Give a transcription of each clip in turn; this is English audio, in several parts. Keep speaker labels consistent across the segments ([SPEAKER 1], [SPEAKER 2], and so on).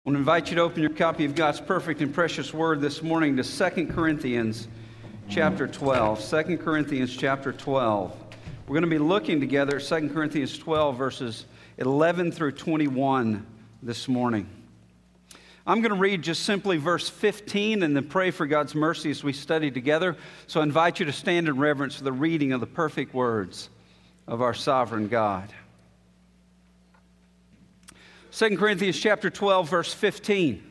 [SPEAKER 1] I want to invite you to open your copy of God's perfect and precious word this morning to 2 Corinthians chapter 12. 2 Corinthians chapter 12. We're going to be looking together at 2 Corinthians 12, verses 11 through 21 this morning. I'm going to read just simply verse 15 and then pray for God's mercy as we study together. So I invite you to stand in reverence for the reading of the perfect words of our sovereign God. 2 Corinthians chapter 12, verse 15.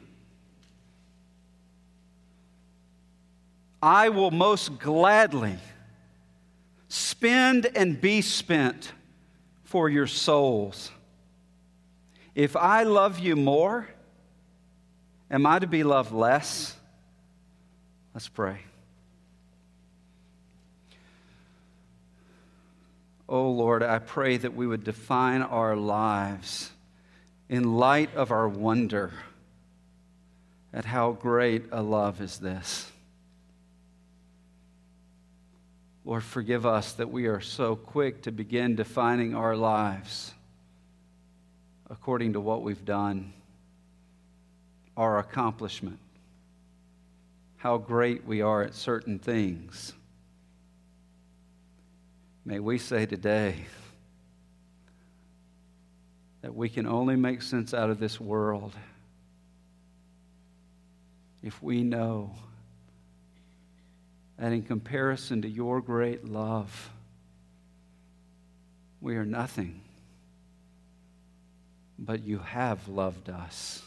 [SPEAKER 1] I will most gladly spend and be spent for your souls. If I love you more, am I to be loved less? Let's pray. Oh Lord, I pray that we would define our lives in light of our wonder at how great a love is this. Lord, forgive us that we are so quick to begin defining our lives according to what we've done, our accomplishment, how great we are at certain things. May we say today that we can only make sense out of this world if we know that in comparison to your great love, we are nothing, but you have loved us.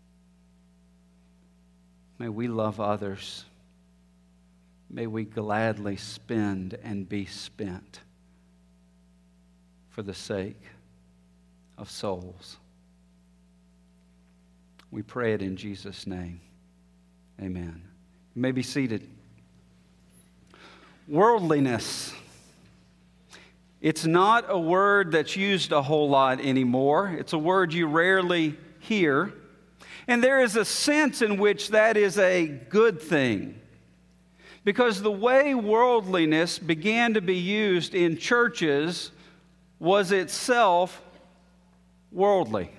[SPEAKER 1] May we love others. May we gladly spend and be spent for the sake of souls. We pray it in Jesus' name. Amen. You may be seated. Worldliness. It's not a word that's used a whole lot anymore. It's a word you rarely hear. And there is a sense in which that is a good thing. Because the way worldliness began to be used in churches was itself worldly.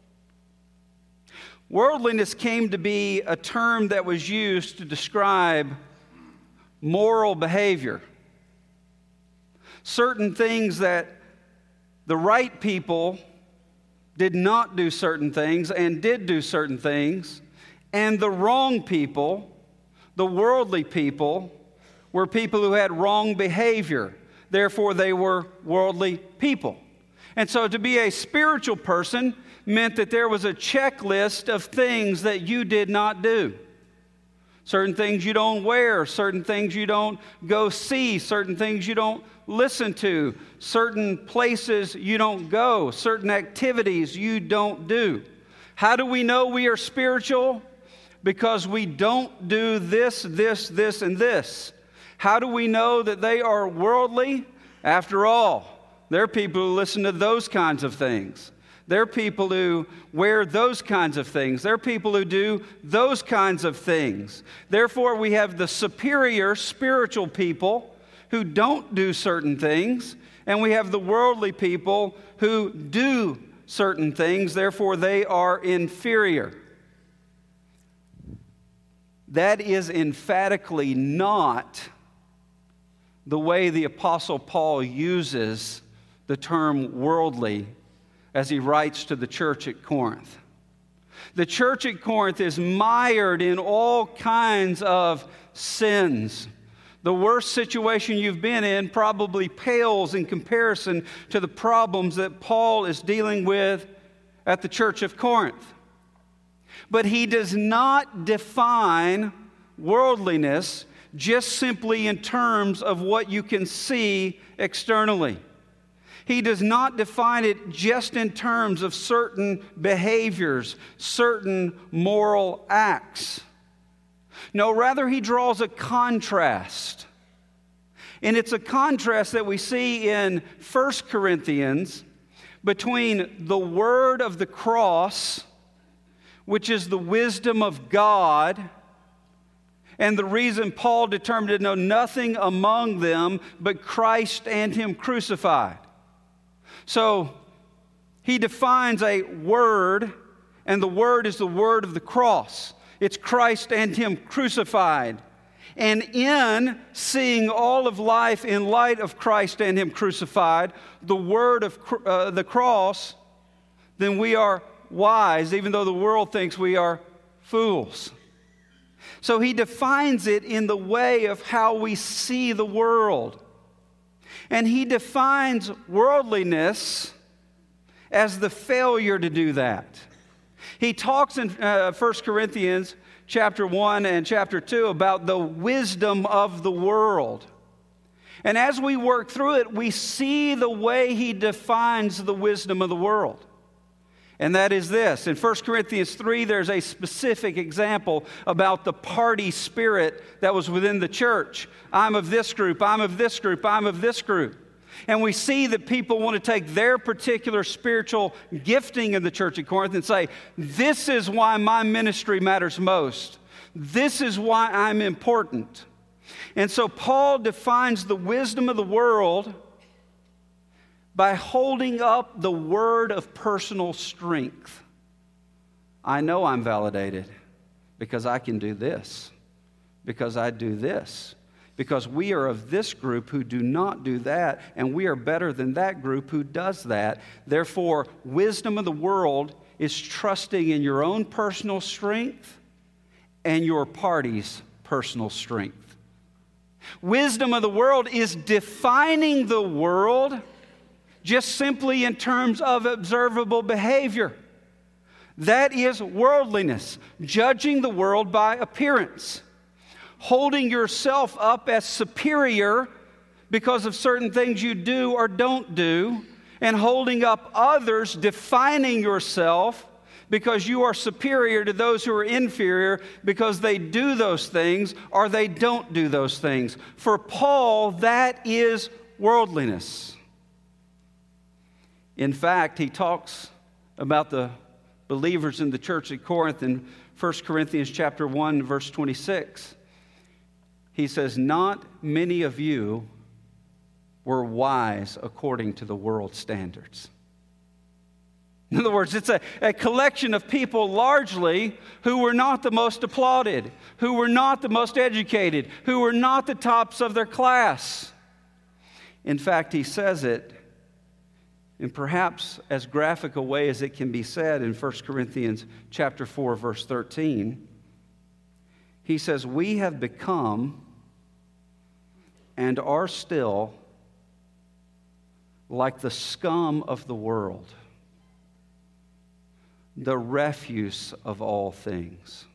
[SPEAKER 1] Worldliness came to be a term that was used to describe moral behavior. Certain things that the right people did not do certain things and did do certain things, and the wrong people, the worldly people, were people who had wrong behavior. Therefore, they were worldly people. And so to be a spiritual person meant that there was a checklist of things that you did not do. Certain things you don't wear, certain things you don't go see, certain things you don't listen to, certain places you don't go, certain activities you don't do. How do we know we are spiritual? Because we don't do this, and this. How do we know that they are worldly? After all, there are people who listen to those kinds of things. There are people who wear those kinds of things. There are people who do those kinds of things. Therefore, we have the superior spiritual people who don't do certain things, and we have the worldly people who do certain things. Therefore, they are inferior. That is emphatically not the way the Apostle Paul uses the term worldly as he writes to the church at Corinth. The church at Corinth is mired in all kinds of sins. The worst situation you've been in probably pales in comparison to the problems that Paul is dealing with at the church of Corinth. But he does not define worldliness just simply in terms of what you can see externally. He does not define it just in terms of certain behaviors, certain moral acts. No, rather he draws a contrast. And it's a contrast that we see in 1 Corinthians between the word of the cross, which is the wisdom of God, and the reason Paul determined to know nothing among them but Christ and Him crucified. So he defines a word and the Word is the word of the cross. It's Christ and Him crucified. And in seeing all of life in light of Christ and Him crucified, the word of the cross, then we are wise, even though the world thinks we are fools. So he defines it in the way of how we see the world. And he defines worldliness as the failure to do that. He talks in 1 Corinthians chapter 1 and chapter 2 about the wisdom of the world. And as we work through it, we see the way he defines the wisdom of the world. And that is this. In 1 Corinthians 3, there's a specific example about the party spirit that was within the church. I'm of this group, I'm of this group, I'm of this group. And we see that people want to take their particular spiritual gifting in the church at Corinth and say, this is why my ministry matters most. This is why I'm important. And so Paul defines the wisdom of the world by holding up the word of personal strength. I know I'm validated because I can do this, because I do this, because we are of this group who do not do that, and we are better than that group who does that. Therefore, wisdom of the world is trusting in your own personal strength and your party's personal strength. Wisdom of the world is defining the world just simply in terms of observable behavior. That is worldliness, judging the world by appearance, holding yourself up as superior because of certain things you do or don't do, and holding up others, defining yourself because you are superior to those who are inferior because they do those things or they don't do those things. For Paul, that is worldliness. In fact, he talks about the believers in the church at Corinth in 1 Corinthians chapter 1, verse 26. He says, not many of you were wise according to the world's standards. In other words, it's a collection of people largely who were not the most applauded, who were not the most educated, who were not the tops of their class. In fact, he says it in perhaps as graphic a way as it can be said in 1 Corinthians chapter 4, verse 13. He says, we have become and are still like the scum of the world, the refuse of all things.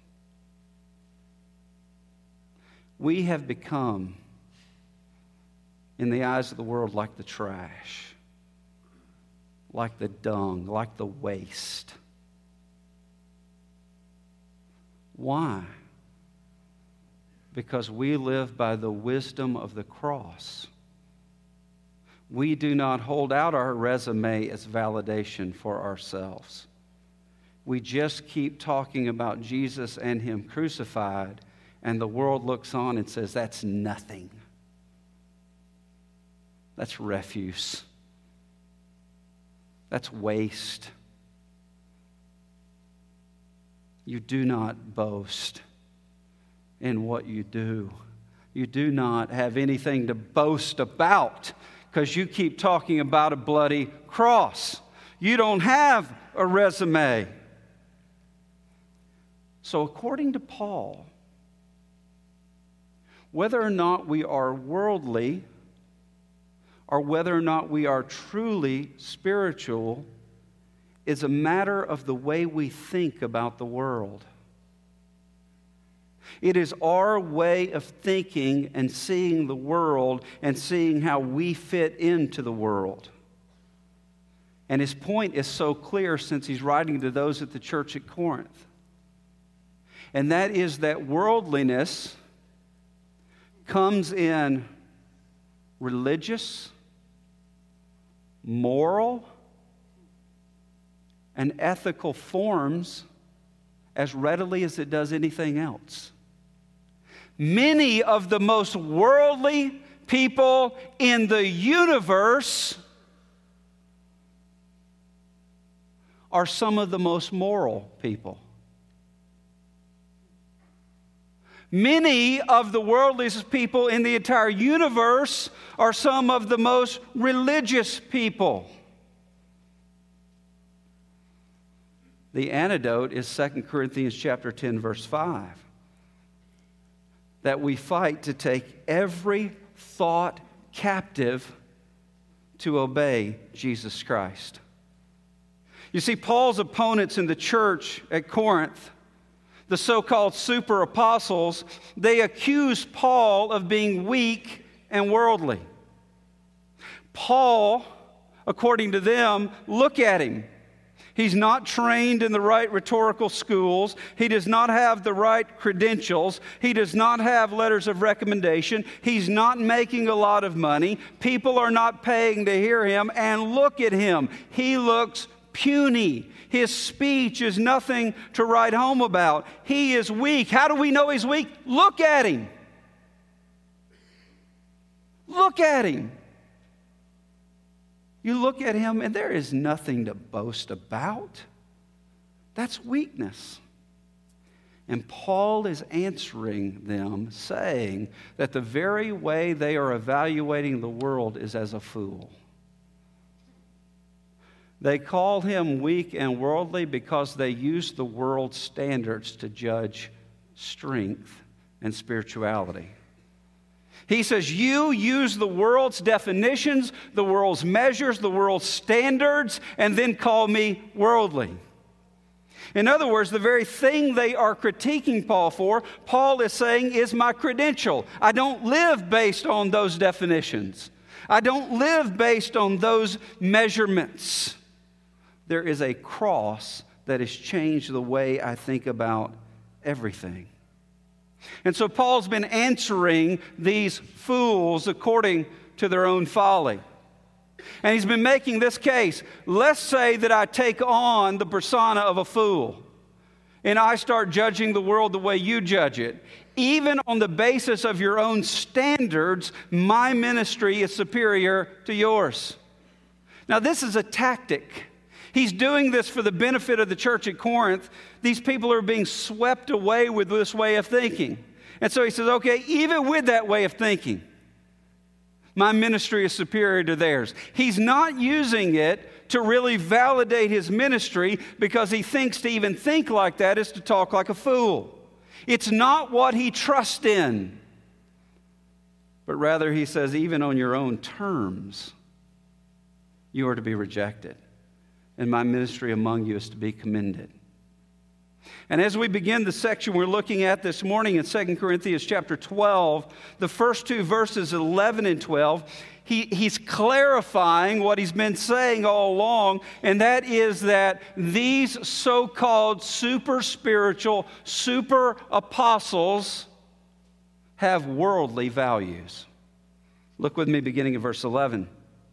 [SPEAKER 1] We have become, in the eyes of the world, like the trash, like the dung, like the waste. Why? Because we live by the wisdom of the cross. We do not hold out our resume as validation for ourselves. We just keep talking about Jesus and Him crucified, and the world looks on and says, that's nothing. That's refuse. That's waste. You do not boast in what you do. You do not have anything to boast about because you keep talking about a bloody cross. You don't have a resume. So according to Paul, whether or not we are worldly or whether or not we are truly spiritual is a matter of the way we think about the world. It is our way of thinking and seeing the world and seeing how we fit into the world. And his point is so clear since he's writing to those at the church at Corinth. And that is that worldliness comes in religious, moral, and ethical forms as readily as it does anything else. Many of the most worldly people in the universe are some of the most moral people. Many of the worldliest people in the entire universe are some of the most religious people. The antidote is 2 Corinthians chapter 10, verse 5. That we fight to take every thought captive to obey Jesus Christ. You see, Paul's opponents in the church at Corinth, the so-called super apostles, they accuse Paul of being weak and worldly. Paul, according to them, look at him. He's not trained in the right rhetorical schools. He does not have the right credentials. He does not have letters of recommendation. He's not making a lot of money. People are not paying to hear him. And look at him. He looks puny. His speech is nothing to write home about. He is weak. How do we know he's weak? Look at him. Look at him. You look at him and there is nothing to boast about. That's weakness. And Paul is answering them, saying that the very way they are evaluating the world is as a fool. They call him weak and worldly because they use the world's standards to judge strength and spirituality. He says, you use the world's definitions, the world's measures, the world's standards, and then call me worldly. In other words, the very thing they are critiquing Paul for, Paul is saying is my credential. I don't live based on those definitions. I don't live based on those measurements. There is a cross that has changed the way I think about everything. And so Paul's been answering these fools according to their own folly. And he's been making this case. Let's say that I take on the persona of a fool and I start judging the world the way you judge it. Even on the basis of your own standards, my ministry is superior to yours. Now, this is a tactic. He's doing this for the benefit of the church at Corinth. These people are being swept away with this way of thinking. And so he says, okay, even with that way of thinking, my ministry is superior to theirs. He's not using it to really validate his ministry because he thinks to even think like that is to talk like a fool. It's not what he trusts in. But rather he says, even on your own terms, you are to be rejected. And my ministry among you is to be commended. And as we begin the section we're looking at this morning in 2 Corinthians chapter 12, the first two verses, 11 and 12, he's clarifying what he's been saying all along, and that is that these so-called super spiritual, super apostles have worldly values. Look with me beginning in verse 11.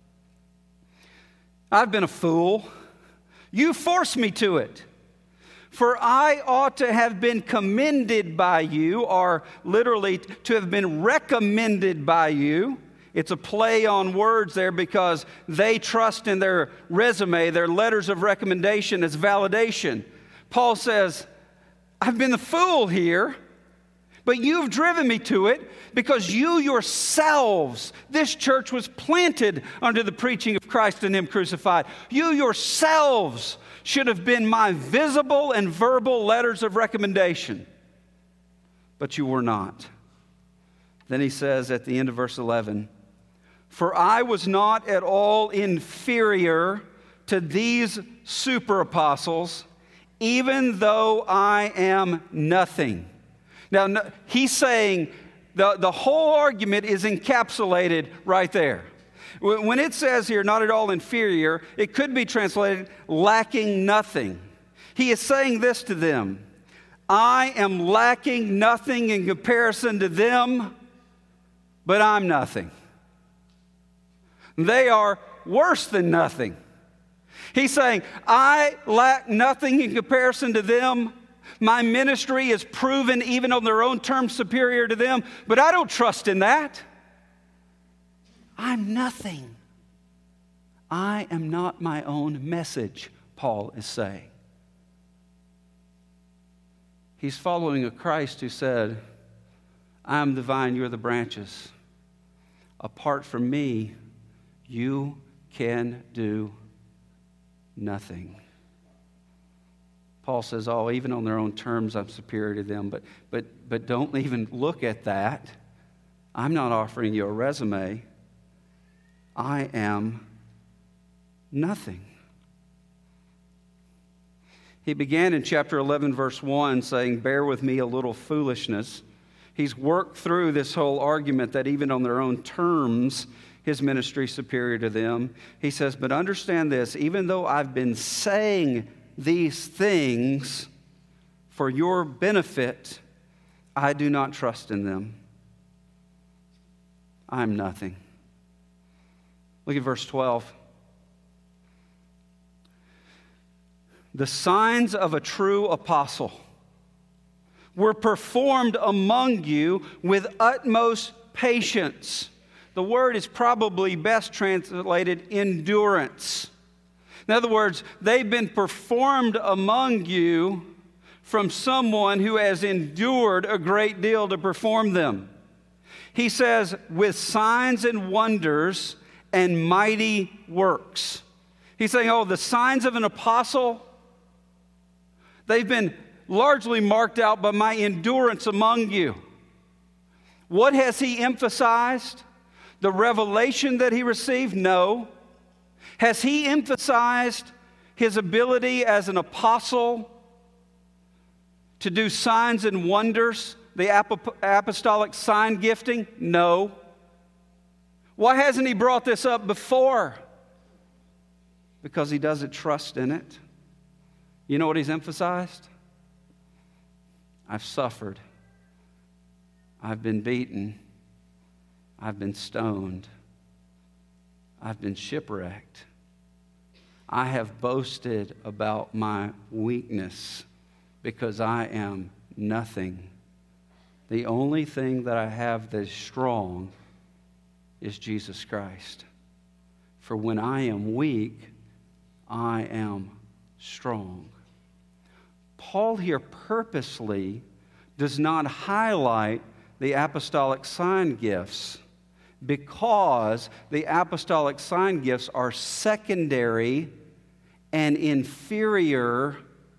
[SPEAKER 1] I've been a fool. You forced me to it. For I ought to have been commended by you, or literally to have been recommended by you. It's a play on words there because they trust in their resume, their letters of recommendation as validation. Paul says, I've been the fool here, but you've driven me to it because you yourselves, this church was planted under the preaching of Christ and Him crucified. You yourselves should have been my visible and verbal letters of recommendation, but you were not. Then he says at the end of verse 11, for I was not at all inferior to these super apostles, even though I am nothing. Now, he's saying the whole argument is encapsulated right there. When it says here, not at all inferior, it could be translated lacking nothing. He is saying this to them. I am lacking nothing in comparison to them, but I'm nothing. They are worse than nothing. He's saying, I lack nothing in comparison to them. My ministry is proven even on their own terms superior to them, but I don't trust in that. I'm nothing. I am not my own message, Paul is saying. He's following a Christ who said, I am the vine, you're the branches. Apart from me, you can do nothing. Paul says, oh, even on their own terms, I'm superior to them. But don't even look at that. I'm not offering you a resume. I am nothing. He began in chapter 11, verse 1, saying, bear with me a little foolishness. He's worked through this whole argument that even on their own terms, his ministry is superior to them. He says, but understand this, even though I've been saying these things for your benefit, I do not trust in them. I'm nothing. Look at verse 12. The signs of a true apostle were performed among you with utmost patience. The word is probably best translated endurance. In other words, they've been performed among you from someone who has endured a great deal to perform them. He says, with signs and wonders and mighty works. He's saying, oh, the signs of an apostle, they've been largely marked out by my endurance among you. What has he emphasized? The revelation that he received? No. Has he emphasized his ability as an apostle to do signs and wonders, the apostolic sign gifting? No. Why hasn't he brought this up before? Because he doesn't trust in it. You know what he's emphasized? I've suffered. I've been beaten. I've been stoned. I've been shipwrecked. I have boasted about my weakness because I am nothing. The only thing that I have that is strong is Jesus Christ. For when I am weak, I am strong. Paul here purposely does not highlight the apostolic sign gifts because the apostolic sign gifts are secondary and inferior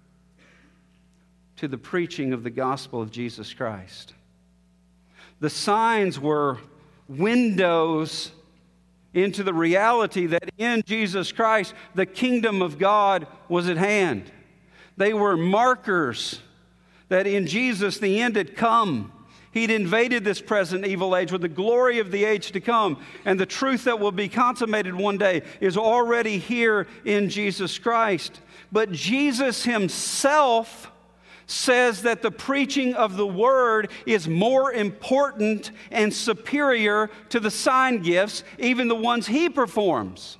[SPEAKER 1] to the preaching of the gospel of Jesus Christ. The signs were windows into the reality that in Jesus Christ, the kingdom of God was at hand. They were markers that in Jesus the end had come. He'd invaded this present evil age with the glory of the age to come. And the truth that will be consummated one day is already here in Jesus Christ. But Jesus himself says that the preaching of the word is more important and superior to the sign gifts, even the ones he performs.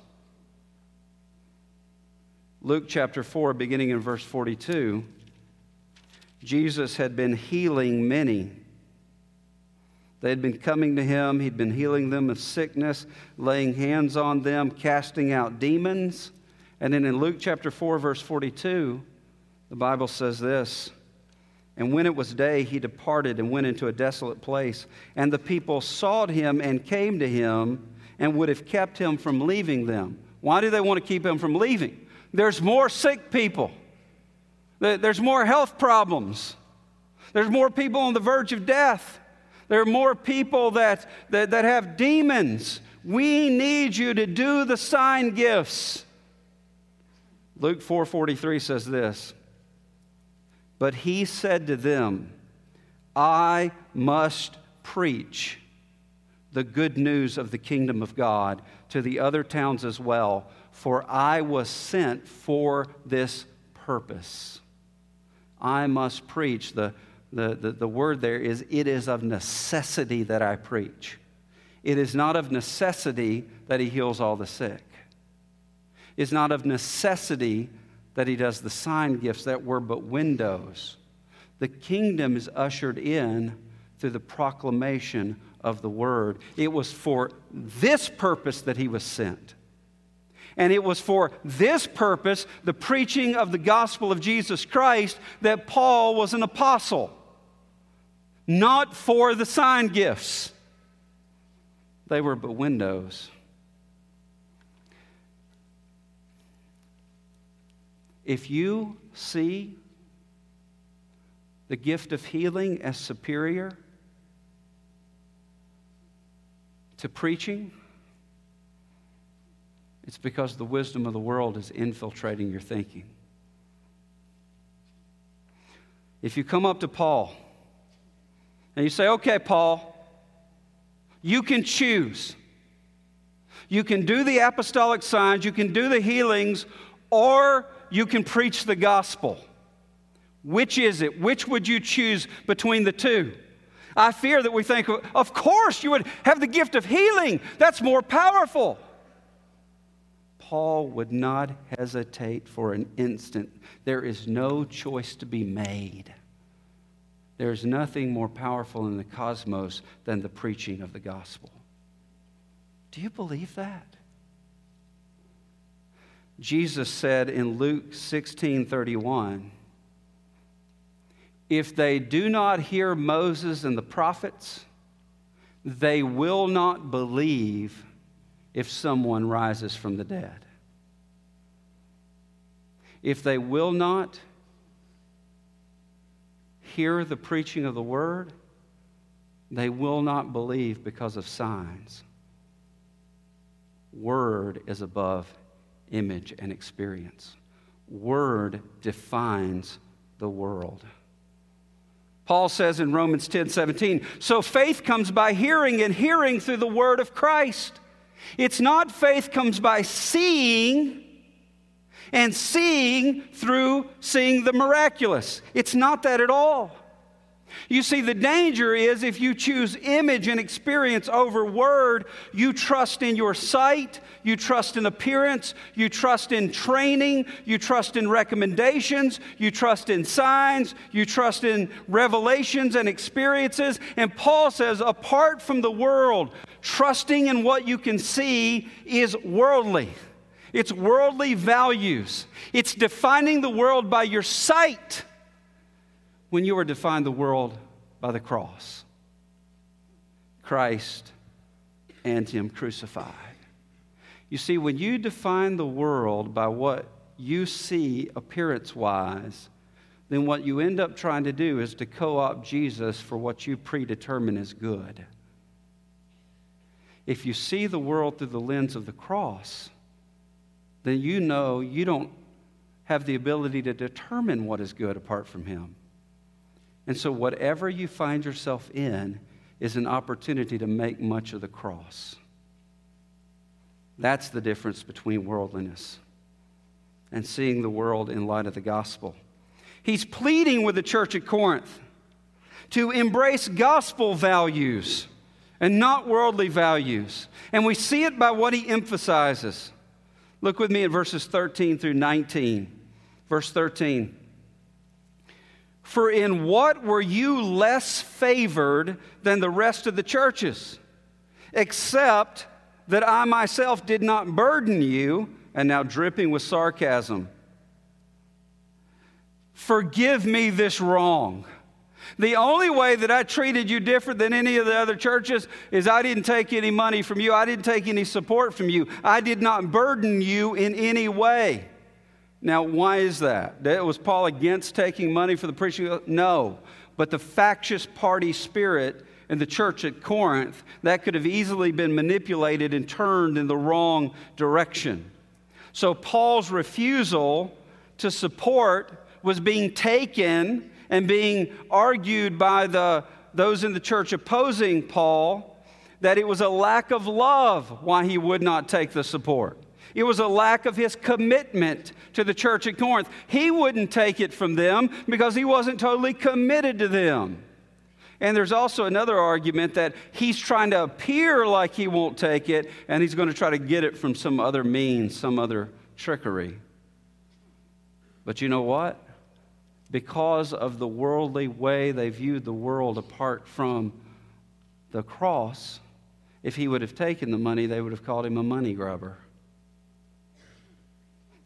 [SPEAKER 1] Luke chapter 4, beginning in verse 42, Jesus had been healing many. They had been coming to him. He'd been healing them of sickness, laying hands on them, casting out demons. And then in Luke chapter 4, verse 42, the Bible says this, and when it was day, he departed and went into a desolate place. And the people sought him and came to him and would have kept him from leaving them. Why do they want to keep him from leaving? There's more sick people. There's more health problems. There's more people on the verge of death. There are more people that have demons. We need you to do the sign gifts. Luke 4:43 says this, but he said to them, I must preach the good news of the kingdom of God to the other towns as well, for I was sent for this purpose. I must preach. The word there is, it is of necessity that I preach. It is not of necessity that he heals all the sick. It's not of necessity that he does the sign gifts that were but windows. The kingdom is ushered in through the proclamation of the word. It was for this purpose that he was sent. And it was for this purpose, the preaching of the gospel of Jesus Christ, that Paul was an apostle. Not for the sign gifts. They were but windows. If you see the gift of healing as superior to preaching, it's because the wisdom of the world is infiltrating your thinking. If you come up to Paul and you say, okay, Paul, you can choose. You can do the apostolic signs, you can do the healings, or you can preach the gospel. Which is it? Which would you choose between the two? I fear that we think, of course you would have the gift of healing. That's more powerful. Paul would not hesitate for an instant. There is no choice to be made. There is nothing more powerful in the cosmos than the preaching of the gospel. Do you believe that? Jesus said in Luke 16:31, if they do not hear Moses and the prophets, they will not believe if someone rises from the dead. If they will not hear the preaching of the word, they will not believe because of signs. Word is above image and experience. Word defines the world. Paul says in Romans 10:17, so faith comes by hearing, and hearing through the word of Christ. It's not faith comes by seeing, and seeing through seeing the miraculous. It's not that at all. You see, the danger is if you choose image and experience over word, you trust in your sight, you trust in appearance, you trust in training, you trust in recommendations, you trust in signs, you trust in revelations and experiences. And Paul says, apart from the world, trusting in what you can see is worldly. It's worldly values. It's defining the world by your sight, when you are defined the world by the cross. Christ and Him crucified. You see, when you define the world by what you see appearance-wise, then what you end up trying to do is to co-opt Jesus for what you predetermine as good. If you see the world through the lens of the cross, then you know you don't have the ability to determine what is good apart from Him. And so whatever you find yourself in is an opportunity to make much of the cross. That's the difference between worldliness and seeing the world in light of the gospel. He's pleading with the church at Corinth to embrace gospel values and not worldly values. And we see it by what he emphasizes. Look with me at verses 13 through 19. Verse 13. For in what were you less favored than the rest of the churches, except that I myself did not burden you, and now dripping with sarcasm. Forgive me this wrong. The only way that I treated you different than any of the other churches is I didn't take any money from you. I didn't take any support from you. I did not burden you in any way. Now, why is that? Was Paul against taking money for the preaching? No. But the factious party spirit in the church at Corinth, that could have easily been manipulated and turned in the wrong direction. So Paul's refusal to support was being taken and being argued by those in the church opposing Paul that it was a lack of love why he would not take the support. It was a lack of his commitment to the church at Corinth. He wouldn't take it from them because he wasn't totally committed to them. And there's also another argument that he's trying to appear like he won't take it, and he's going to try to get it from some other means, some other trickery. But you know what? Because of the worldly way they viewed the world apart from the cross, if he would have taken the money, they would have called him a money grubber.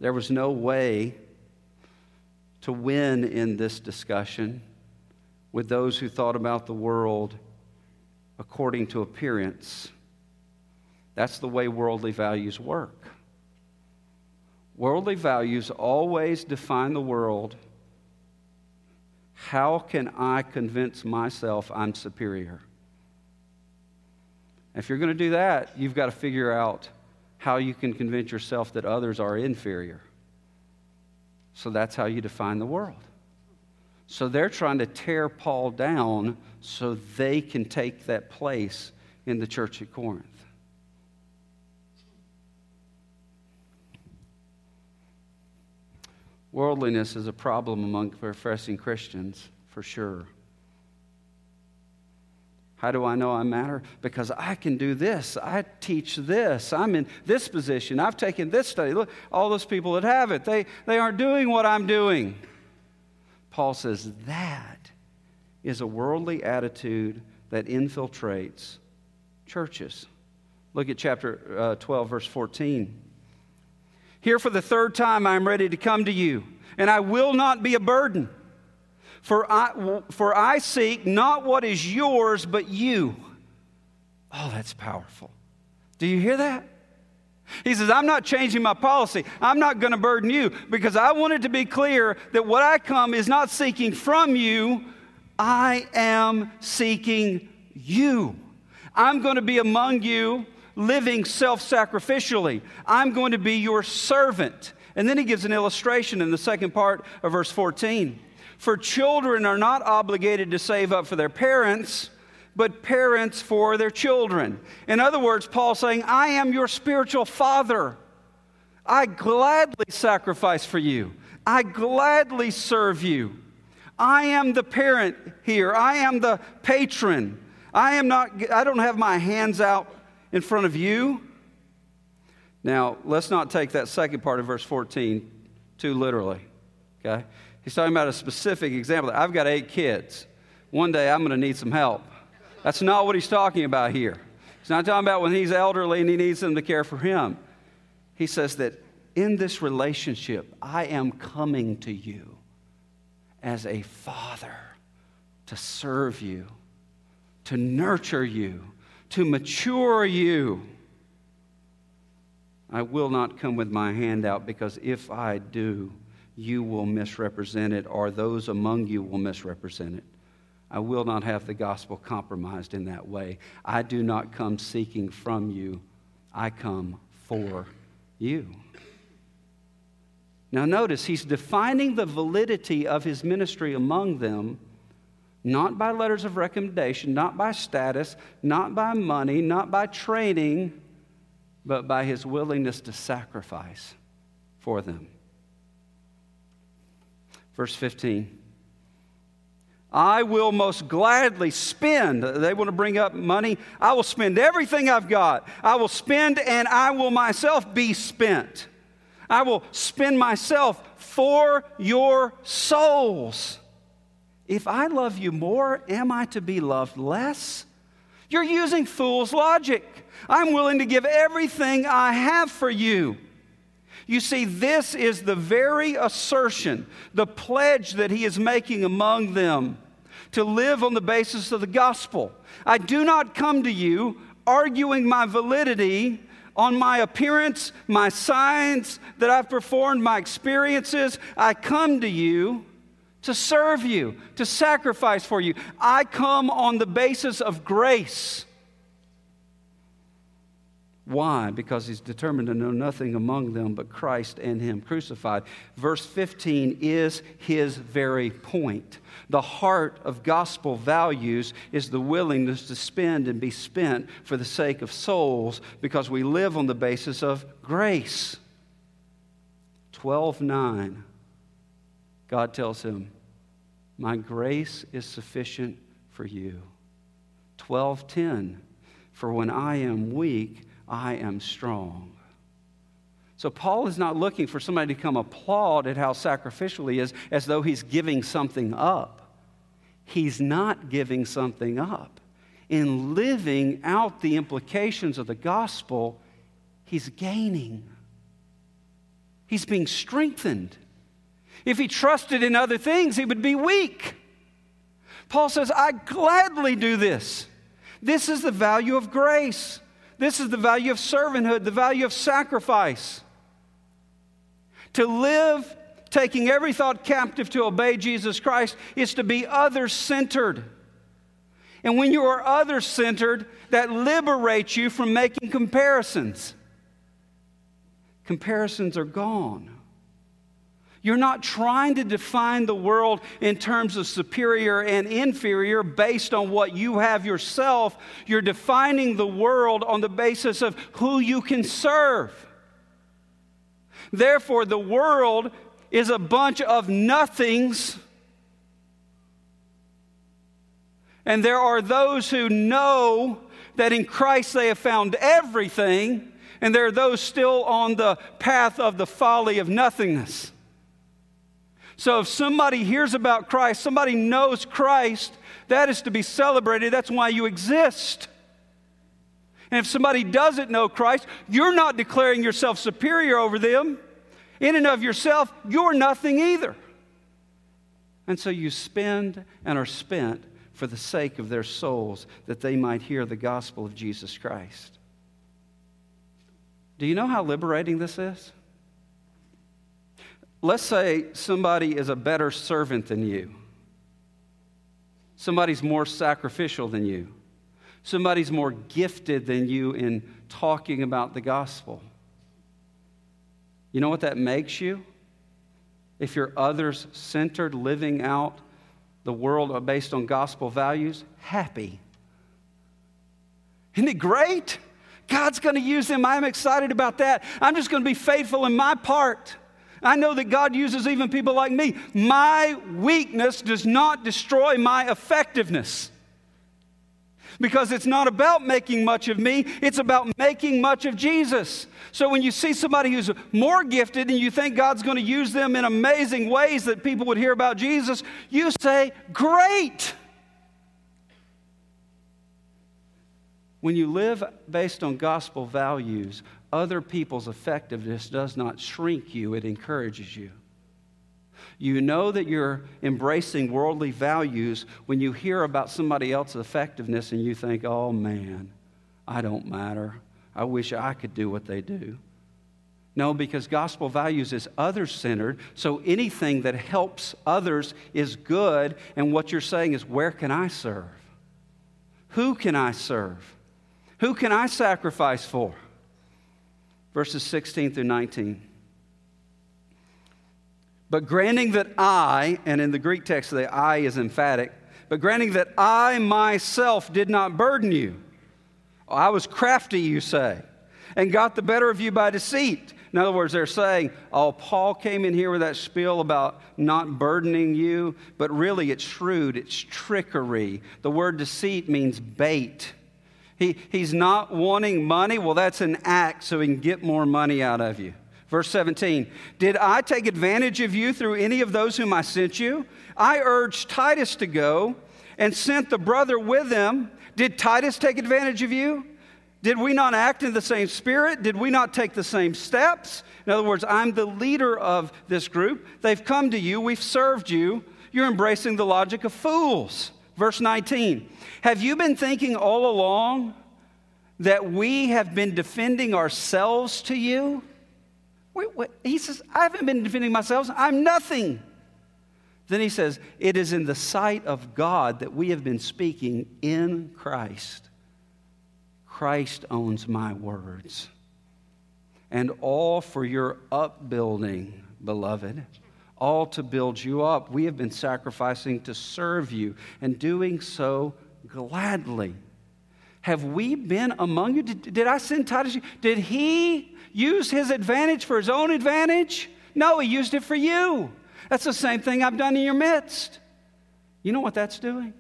[SPEAKER 1] There was no way to win in this discussion with those who thought about the world according to appearance. That's the way worldly values work. Worldly values always define the world. How can I convince myself I'm superior? If you're going to do that, you've got to figure out how you can convince yourself that others are inferior. So that's how you define the world. So they're trying to tear Paul down so they can take that place in the church at Corinth. Worldliness is a problem among professing Christians, for sure. How do I know I matter? Because I can do this. I teach this. I'm in this position. I've taken this study. Look, all those people that have it, they aren't doing what I'm doing. Paul says that is a worldly attitude that infiltrates churches. Look at chapter 12, verse 14. Here for the third time I am ready to come to you, and I will not be a burden. For I seek not what is yours, but you. Oh, that's powerful. Do you hear that? He says, I'm not changing my policy. I'm not going to burden you, because I want it to be clear that what I come is not seeking from you. I am seeking you. I'm going to be among you, living self-sacrificially. I'm going to be your servant. And then he gives an illustration in the second part of verse 14. For children are not obligated to save up for their parents, but parents for their children. In other words, Paul's saying, I am your spiritual father. I gladly sacrifice for you. I gladly serve you. I am the parent here. I am the patron. I don't have my hands out in front of you. Now, let's not take that second part of verse 14 too literally, okay? He's talking about a specific example. I've got 8 kids. One day I'm going to need some help. That's not what he's talking about here. He's not talking about when he's elderly and he needs them to care for him. He says that in this relationship, I am coming to you as a father to serve you, to nurture you, to mature you. I will not come with my hand out, because if I do, you will misrepresent it, or those among you will misrepresent it. I will not have the gospel compromised in that way. I do not come seeking from you. I come for you. Now notice, he's defining the validity of his ministry among them, not by letters of recommendation, not by status, not by money, not by training, but by his willingness to sacrifice for them. Verse 15. I will most gladly spend. They want to bring up money. I will spend everything I've got. I will spend, and I will myself be spent. I will spend myself for your souls. If I love you more, am I to be loved less? You're using fool's logic. I'm willing to give everything I have for you. You see, this is the very assertion, the pledge that he is making among them, to live on the basis of the gospel. I do not come to you arguing my validity on my appearance, my signs that I've performed, my experiences. I come to you to serve you, to sacrifice for you. I come on the basis of grace. Why? Because he's determined to know nothing among them but Christ and him crucified. Verse 15 is his very point. The heart of gospel values is the willingness to spend and be spent for the sake of souls, because we live on the basis of grace. 12:9, God tells him, my grace is sufficient for you. 12:10, for when I am weak, I am strong. So Paul is not looking for somebody to come applaud at how sacrificial he is, as though he's giving something up. He's not giving something up. In living out the implications of the gospel, he's gaining. He's being strengthened. If he trusted in other things, he would be weak. Paul says, I gladly do this. This is the value of grace. This is the value of servanthood, the value of sacrifice. To live, taking every thought captive to obey Jesus Christ, is to be others-centered. And when you are others-centered, that liberates you from making comparisons. Comparisons are gone. You're not trying to define the world in terms of superior and inferior based on what you have yourself. You're defining the world on the basis of who you can serve. Therefore, the world is a bunch of nothings. And there are those who know that in Christ they have found everything, and there are those still on the path of the folly of nothingness. So if somebody hears about Christ, somebody knows Christ, that is to be celebrated. That's why you exist. And if somebody doesn't know Christ, you're not declaring yourself superior over them. In and of yourself, you're nothing either. And so you spend and are spent for the sake of their souls, that they might hear the gospel of Jesus Christ. Do you know how liberating this is? Let's say somebody is a better servant than you. Somebody's more sacrificial than you. Somebody's more gifted than you in talking about the gospel. You know what that makes you? If you're others-centered, living out the world based on gospel values, happy. Isn't it great? God's going to use them. I'm excited about that. I'm just going to be faithful in my part. I know that God uses even people like me. My weakness does not destroy my effectiveness. Because it's not about making much of me, it's about making much of Jesus. So when you see somebody who's more gifted and you think God's going to use them in amazing ways that people would hear about Jesus, you say, great! When you live based on gospel values, other people's effectiveness does not shrink you, it encourages you. You know that you're embracing worldly values when you hear about somebody else's effectiveness and you think, oh man, I don't matter. I wish I could do what they do. No, because gospel values is others-centered, so anything that helps others is good, and what you're saying is, where can I serve? Who can I serve? Who can I sacrifice for? Verses 16 through 19. But granting that I, and in the Greek text the I is emphatic, but granting that I myself did not burden you. I was crafty, you say, and got the better of you by deceit. In other words, they're saying, oh, Paul came in here with that spiel about not burdening you, but really it's shrewd, it's trickery. The word deceit means bait. He's not wanting money. Well, that's an act so he can get more money out of you. Verse 17, did I take advantage of you through any of those whom I sent you? I urged Titus to go and sent the brother with him. Did Titus take advantage of you? Did we not act in the same spirit? Did we not take the same steps? In other words, I'm the leader of this group. They've come to you. We've served you. You're embracing the logic of fools. Verse 19, have you been thinking all along that we have been defending ourselves to you? Wait. He says, I haven't been defending myself. I'm nothing. Then he says, it is in the sight of God that we have been speaking in Christ. Christ owns my words. And all for your upbuilding, beloved. All to build you up. We have been sacrificing to serve you and doing so gladly. Have we been among you? Did I send Titus? Did he use his advantage for his own advantage? No, he used it for you. That's the same thing I've done in your midst. You know what that's doing?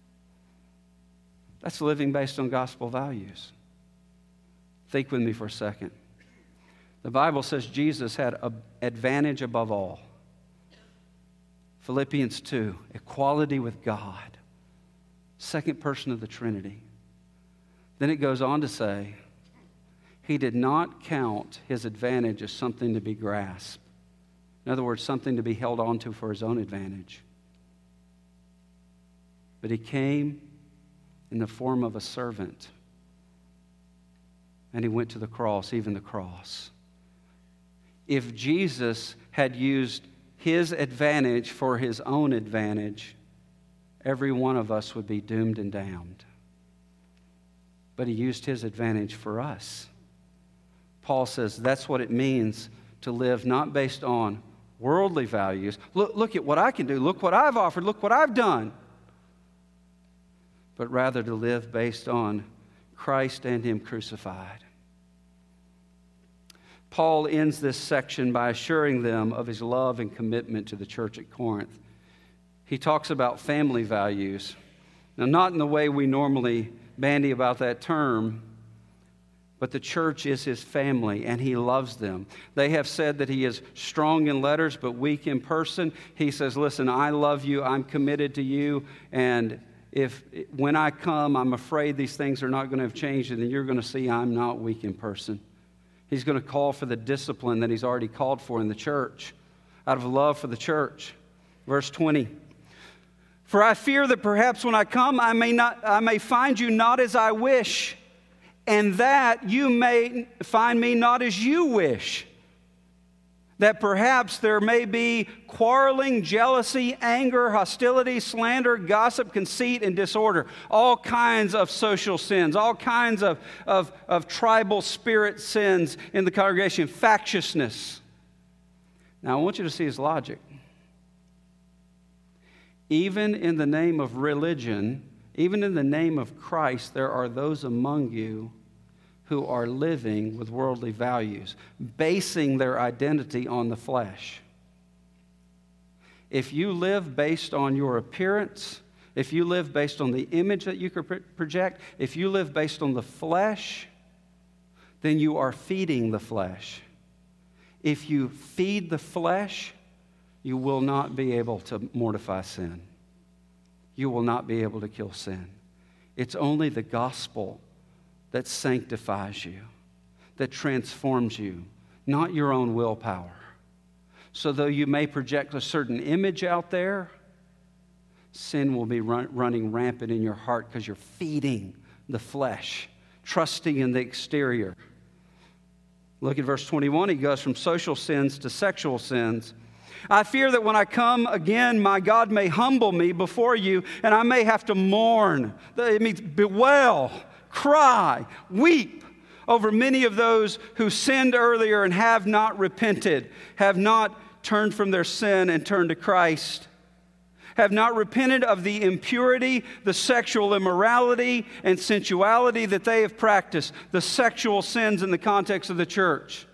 [SPEAKER 1] That's living based on gospel values. Think with me for a second. The Bible says Jesus had an advantage above all. Philippians 2, equality with God. Second person of the Trinity. Then it goes on to say, he did not count his advantage as something to be grasped. In other words, something to be held on to for his own advantage. But he came in the form of a servant. And he went to the cross, even the cross. If Jesus had used his advantage for his own advantage, every one of us would be doomed and damned. But he used his advantage for us. Paul says that's what it means to live not based on worldly values. Look at what I can do. Look what I've offered. Look what I've done. But rather to live based on Christ and him crucified. Paul ends this section by assuring them of his love and commitment to the church at Corinth. He talks about family values. Now, not in the way we normally bandy about that term, but the church is his family, and he loves them. They have said that he is strong in letters, but weak in person. He says, listen, I love you, I'm committed to you, and when I come, I'm afraid these things are not going to have changed, and then you're going to see I'm not weak in person. He's going to call for the discipline that he's already called for in the church, out of love for the church. Verse 20. For I fear that perhaps when I come, I may find you not as I wish, and that you may find me not as you wish. That perhaps there may be quarreling, jealousy, anger, hostility, slander, gossip, conceit, and disorder. All kinds of social sins, all kinds of tribal spirit sins in the congregation, factiousness. Now, I want you to see his logic. Even in the name of religion, even in the name of Christ, there are those among you who are living with worldly values, basing their identity on the flesh. If you live based on your appearance, if you live based on the image that you could project, if you live based on the flesh, then you are feeding the flesh. If you feed the flesh, you will not be able to mortify sin. You will not be able to kill sin. It's only the gospel that sanctifies you, that transforms you, not your own willpower. So though you may project a certain image out there, sin will be running rampant in your heart because you're feeding the flesh, trusting in the exterior. Look at verse 21. He goes from social sins to sexual sins. I fear that when I come again, my God may humble me before you, and I may have to mourn. It means bewail, cry, weep over many of those who sinned earlier and have not repented, have not turned from their sin and turned to Christ, have not repented of the impurity, the sexual immorality, and sensuality that they have practiced, the sexual sins in the context of the church.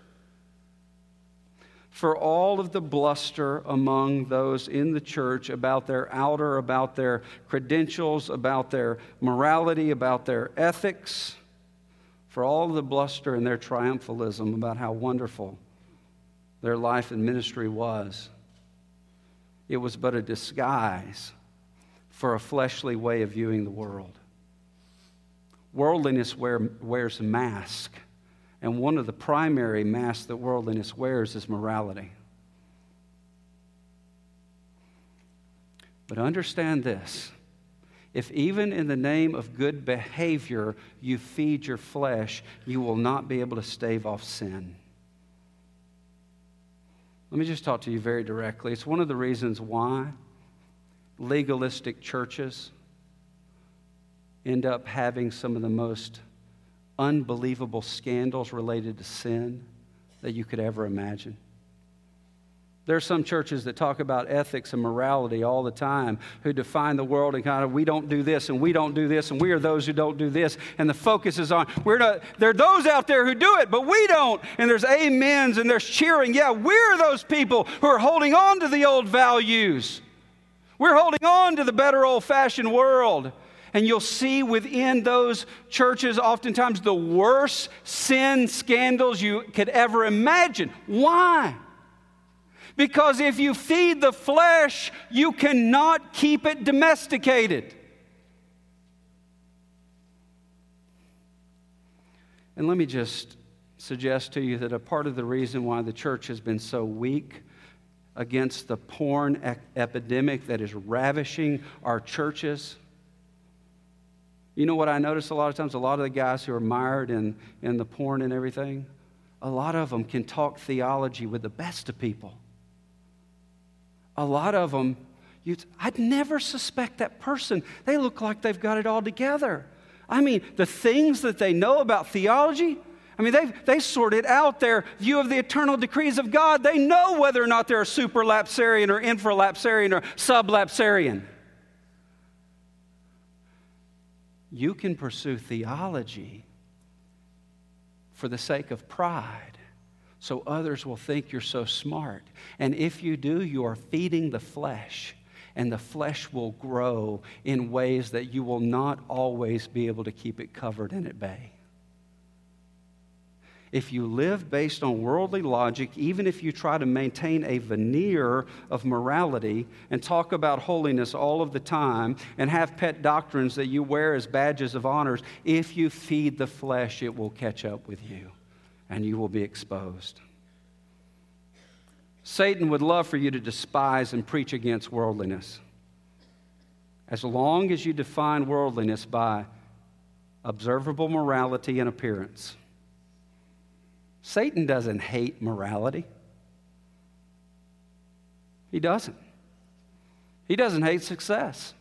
[SPEAKER 1] For all of the bluster among those in the church about their outer, about their credentials, about their morality, about their ethics, for all of the bluster and their triumphalism about how wonderful their life and ministry was, it was but a disguise for a fleshly way of viewing the world. Worldliness wears a mask. And one of the primary masks that worldliness wears is morality. But understand this. If even in the name of good behavior you feed your flesh, you will not be able to stave off sin. Let me just talk to you very directly. It's one of the reasons why legalistic churches end up having some of the most unbelievable scandals related to sin that you could ever imagine. There are some churches that talk about ethics and morality all the time, who define the world and kind of, we don't do this and we don't do this and we are those who don't do this. And the focus is on, there are those out there who do it, but we don't. And there's amens and there's cheering. Yeah, we're those people who are holding on to the old values. We're holding on to the better old-fashioned world. And you'll see within those churches oftentimes the worst sin scandals you could ever imagine. Why? Because if you feed the flesh, you cannot keep it domesticated. And let me just suggest to you that a part of the reason why the church has been so weak against the porn epidemic that is ravishing our churches. You know what I notice a lot of times? A lot of the guys who are mired in the porn and everything, a lot of them can talk theology with the best of people. A lot of them, I'd never suspect that person. They look like they've got it all together. I mean, the things that they know about theology, I mean, they sorted out their view of the eternal decrees of God. They know whether or not they're a superlapsarian or infralapsarian or sublapsarian. You can pursue theology for the sake of pride, so others will think you're so smart. And if you do, you are feeding the flesh, and the flesh will grow in ways that you will not always be able to keep it covered and at bay. If you live based on worldly logic, even if you try to maintain a veneer of morality and talk about holiness all of the time and have pet doctrines that you wear as badges of honors, if you feed the flesh, it will catch up with you and you will be exposed. Satan would love for you to despise and preach against worldliness. As long as you define worldliness by observable morality and appearance. Satan doesn't hate morality. He doesn't. He doesn't hate success.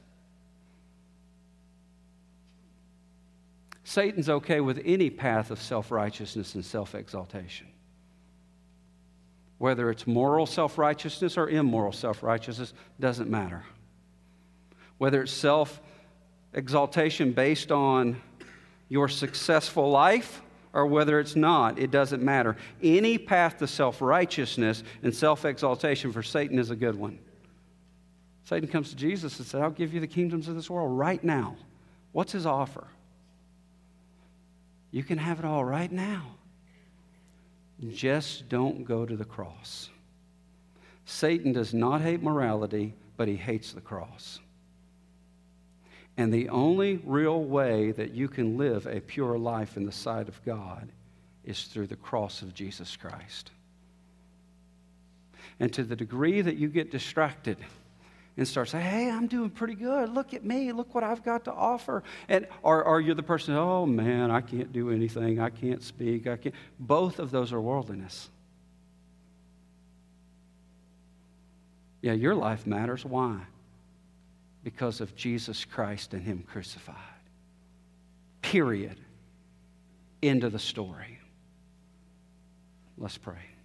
[SPEAKER 1] Satan's okay with any path of self-righteousness and self-exaltation. Whether it's moral self-righteousness or immoral self-righteousness, doesn't matter. Whether it's self-exaltation based on your successful life or whether it's not, it doesn't matter. Any path to self-righteousness and self-exaltation for Satan is a good one. Satan comes to Jesus and says, I'll give you the kingdoms of this world right now. What's his offer? You can have it all right now. Just don't go to the cross. Satan does not hate morality, but he hates the cross. And the only real way that you can live a pure life in the sight of God is through the cross of Jesus Christ. And to the degree that you get distracted and start saying, hey, I'm doing pretty good. Look at me. Look what I've got to offer. Or you're the person, oh, man, I can't do anything. I can't speak. I can't. Both of those are worldliness. Yeah, your life matters. Why? Because of Jesus Christ and Him crucified. Period. End of the story. Let's pray.